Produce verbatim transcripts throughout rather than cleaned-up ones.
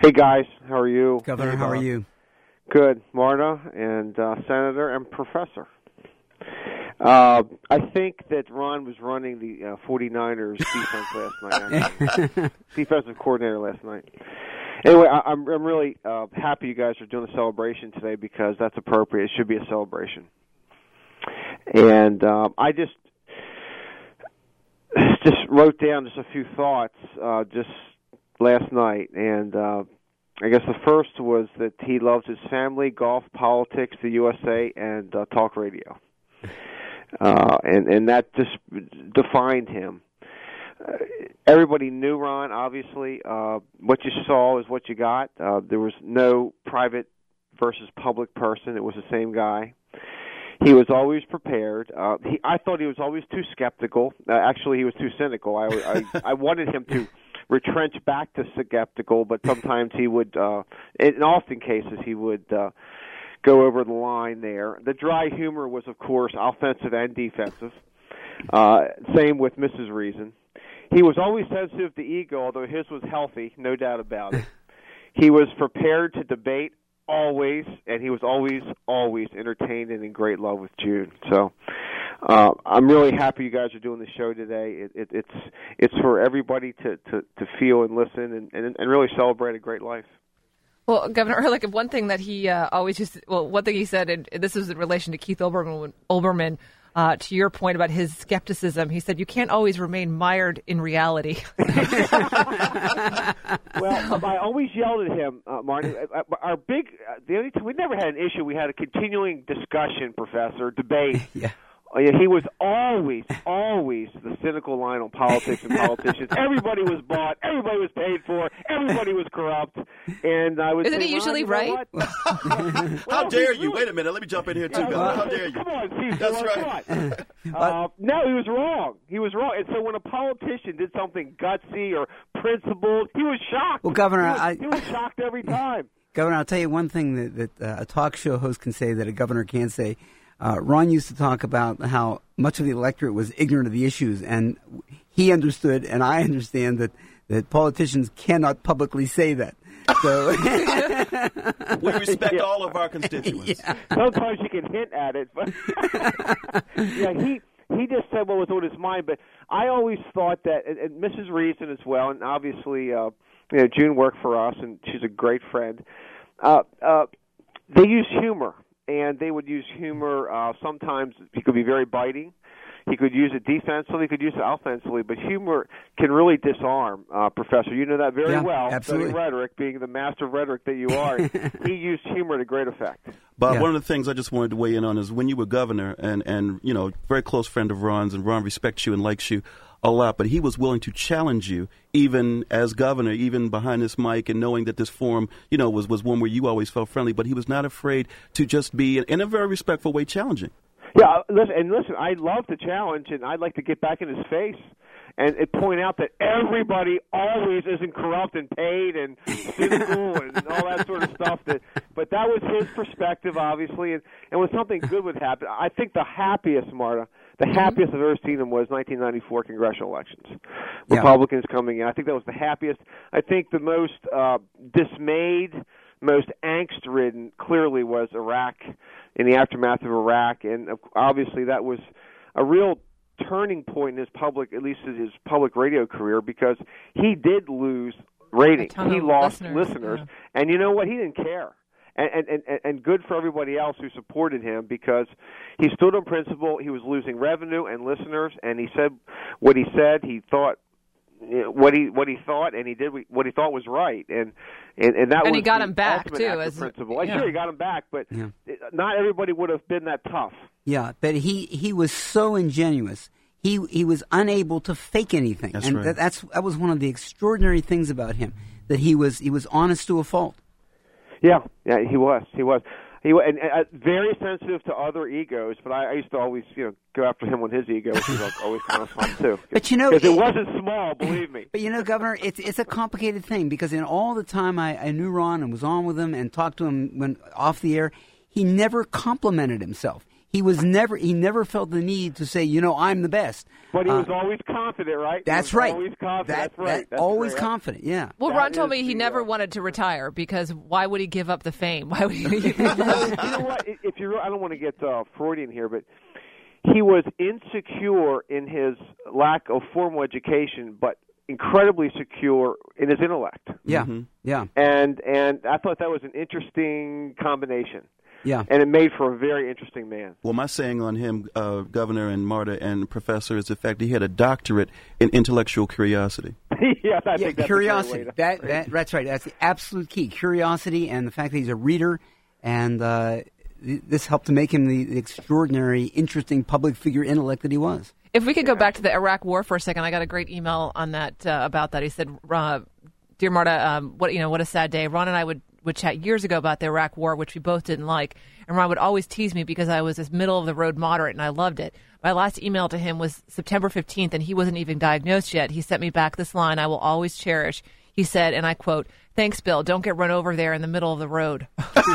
Hey, guys. How are you? Governor, hey, how are uh, you? Good. Marta and uh, Senator and Professor. Uh, I think that Ron was running the uh, 49ers defense last night, actually. Defensive coordinator last night. Anyway, I, I'm, I'm really uh, happy you guys are doing a celebration today because that's appropriate. It should be a celebration. And uh, I just just wrote down just a few thoughts uh, just last night. And uh, I guess the first was that he loves his family, golf, politics, the U S A, and uh, talk radio. Uh, and, and that just defined him. Uh, everybody knew Ron, obviously. Uh, what you saw is what you got. Uh, there was no private versus public person. It was the same guy. He was always prepared. Uh, he, I thought he was always too skeptical. Uh, actually, he was too cynical. I, I, I wanted him to retrench back to skeptical, but sometimes he would, uh, in often cases, he would uh, go over the line there. The dry humor was, of course, offensive and defensive. Uh, same with Missus Reason. He was always sensitive to ego, although his was healthy, no doubt about it. He was prepared to debate always, and he was always, always entertained and in great love with June. So uh, I'm really happy you guys are doing the show today. It, it, it's it's for everybody to, to, to feel and listen and, and, and really celebrate a great life. Well, Governor Ehrlich, one thing that he uh, always used to, well, one thing he said, and this is in relation to Keith Olbermann, Olbermann uh, to your point about his skepticism, he said, you can't always remain mired in reality. Well, I always yelled at him, uh, Martin. Our big, uh, the only time, we never had an issue. We had a continuing discussion, Professor, debate. Yeah. Uh, he was always, always the cynical line on politics and politicians. Everybody was bought. Everybody was paid for. Everybody was corrupt. And I was. Isn't he usually you know right? well, How dare you? Wait a minute. Let me jump in here, too, Yeah, Governor. well, How dare you? Come on, Steve. That's what, right. What? uh, no, he was wrong. He was wrong. And so when a politician did something gutsy or principled, he was shocked. Well, Governor, he was, I- he was shocked every time. Governor, I'll tell you one thing that, that uh, a talk show host can say that a governor can't say. Uh, Ron used to talk about how much of the electorate was ignorant of the issues, and he understood, and I understand, that, that politicians cannot publicly say that. So we respect yeah. all of our constituents. Yeah. Sometimes you can hint at it, but yeah, he he just said what was on his mind. But I always thought that, and, and Missus Reason as well, and obviously, uh, you know, June worked for us, and she's a great friend. Uh, uh, they use humor. And they would use humor. Uh, sometimes he could be very biting. He could use it defensively. He could use it offensively. But humor can really disarm, uh, Professor. You know that very yeah, well. Absolutely. Studying rhetoric, being the master of rhetoric that you are, he used humor to great effect. Bob, yeah. one of the things I just wanted to weigh in on is when you were governor, and, and you know, very close friend of Ron's, and Ron respects you and likes you a lot, but he was willing to challenge you, even as governor, even behind this mic, and knowing that this forum, you know, was, was one where you always felt friendly, but he was not afraid to just be, in a very respectful way, challenging. Yeah, listen, and listen, I love the challenge, and I'd like to get back in his face and, and point out that everybody always isn't corrupt and paid and cynical and all that sort of stuff. That, but that was his perspective, obviously, and, and when something good would happen, I think the happiest, Marta, the happiest I've ever seen him was nineteen ninety-four congressional elections. Yeah. Republicans coming in. I think that was the happiest. I think the most uh, dismayed, most angst-ridden clearly was Iraq, in the aftermath of Iraq. And obviously that was a real turning point in his public, at least in his public radio career, because he did lose ratings. He lost listeners. listeners yeah. And you know what? He didn't care. And, and, and, and good for everybody else who supported him, because he stood on principle. He was losing revenue and listeners, and he said what he said. He thought what he what he thought, and he did what he thought was right. And and, and that and was he got the him back ultimate too. act of As principle. yeah. Sure, he got him back, but yeah. not everybody would have been that tough. Yeah, but he, he was so ingenuous. He he was unable to fake anything, that's and right. that, that's that was one of the extraordinary things about him, that he was he was honest to a fault. Yeah, yeah, he was. He was. He was, and, and uh, very sensitive to other egos. But I, I used to always, you know, go after him on his ego, which was always kind of fun too. But you know, because it, it wasn't small, believe me. But you know, Governor, it's it's a complicated thing, because in all the time I, I knew Ron and was on with him and talked to him when off the air, he never complimented himself. he was never he never felt the need to say, you know, I'm the best. But he Uh, was always confident, right? He That's was right. Always confident. That, that's right. that- That's always great. confident. Yeah. Well, That Ron told is me he the, never uh, wanted to retire because why would he give up the fame? Why would he? you know what? If you, I don't want to get uh, Freudian here, but he was insecure in his lack of formal education, but incredibly secure in his intellect. Yeah. Mm-hmm. Yeah. And and I thought that was an interesting combination. Yeah. And it made for a very interesting man. Well, my saying on him, uh, Governor and Marta and Professor, is the fact that he had a doctorate in intellectual curiosity. yes, I Yeah, think that's curiosity. A great way to That, phrase that it. that's right. That's the absolute key. Curiosity and the fact that he's a reader, and uh, th- this helped to make him the, the extraordinary, interesting public figure intellect that he was. If we could go back to the Iraq War for a second, I got a great email on that uh, about that. He said, uh, "Dear Marta, um, what you know, what a sad day. Ron and I would." would chat years ago about the Iraq War, which we both didn't like. And Ron would always tease me because I was this middle-of-the-road moderate, and I loved it. My last email to him was September fifteenth, and he wasn't even diagnosed yet. He sent me back this line I will always cherish. He said, and I quote, "Thanks, Bill. Don't get run over there in the middle of the road."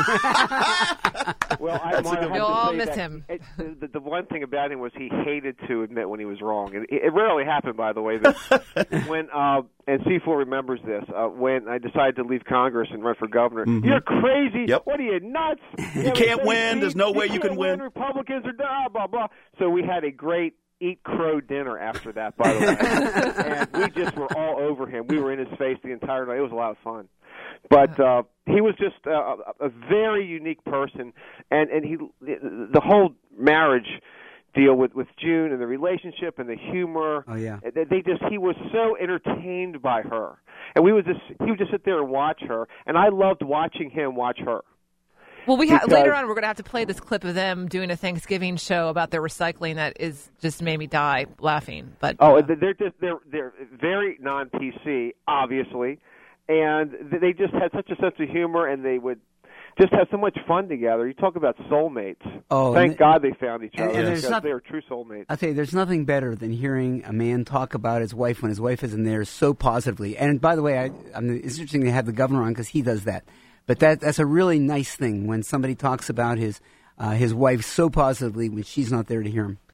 Well, I, Marta, I have You'll to all say miss that him. It, the, the one thing about him was he hated to admit when he was wrong. And it, it rarely happened, by the way. But when uh, and C four remembers this. Uh, when I decided to leave Congress and run for governor, Mhm. you're crazy. Yep. What are you nuts? You can't win. There's no way you can win. Republicans are blah blah blah. So we had a great eat crow dinner after that, by the way, and we just were all over him. We were in his face the entire night. It was a lot of fun. But uh, he was just uh, a, a very unique person, and and he the whole marriage deal with with June and the relationship and the humor. Oh yeah. They, they just he was so entertained by her, and we would just he would just sit there and watch her, and I loved watching him watch her. Well, we ha- Because- later on we're going to have to play this clip of them doing a Thanksgiving show about their recycling that is just made me die laughing. But Oh, uh, they're just they're they're very non-P C, obviously, and they just had such a sense of humor, and they would just have so much fun together. You talk about soulmates. Oh, Thank and- God they found each and- other and there's because not- they were true soulmates. I'll tell you, there's nothing better than hearing a man talk about his wife when his wife isn't there so positively. And by the way, I, I mean, it's interesting to have the governor on because he does that. But that that's a really nice thing when somebody talks about his uh, his wife so positively when she's not there to hear him.